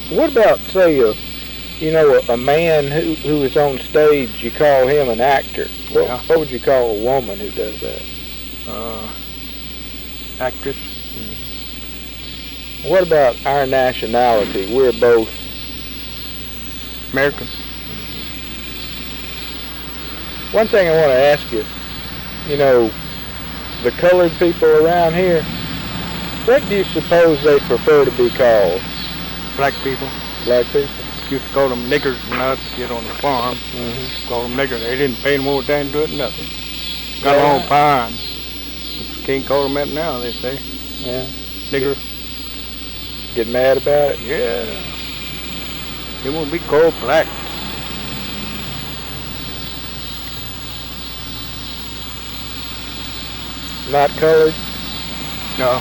What about, say, a man who is on stage? You call him an actor. Yeah. What would you call a woman who does that? Actress. What about our nationality? We're both American. One thing I want to ask you, the colored people around here, what do you suppose they prefer to be called? Black people. Black people? Used to call them niggers and not get on the farm. Mm-hmm. Call them niggers. They didn't pay no more attention to it, nothing. Got Yeah. along fine. Can't call them that now, they say. Yeah. Nigger. Get mad about it? Yeah. They won't be called black. Not colored? No.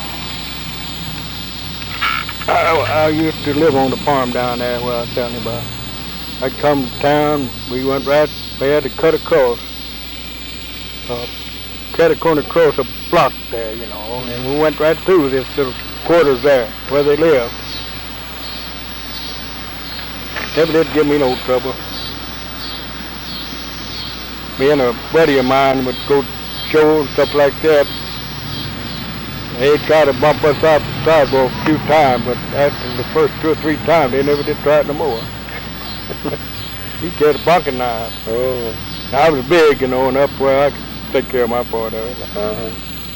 I used to live on the farm down there where I was telling you about. I'd come to town, we went right, they had to cut across a block there, and we went right through this little quarters there, where they live. Never did give me no trouble. Me and a buddy of mine would go show and stuff like that. They tried to bump us off the sidewalk a few times, but after the first 2 or 3 times, they never did try it no more. He carried a bunking knife. Oh. I was big, and up where I could take care of my part of it. Uh-huh.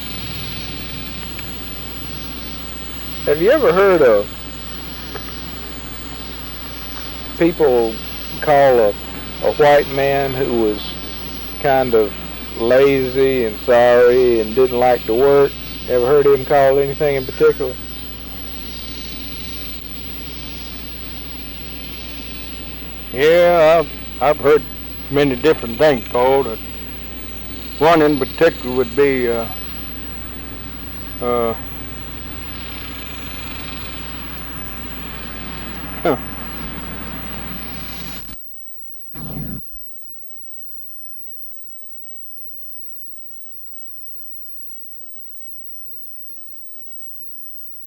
Have you ever heard of people call a white man who was kind of lazy and sorry and didn't like to work? Ever heard him called anything in particular? Yeah, I've heard many different things called. One in particular would be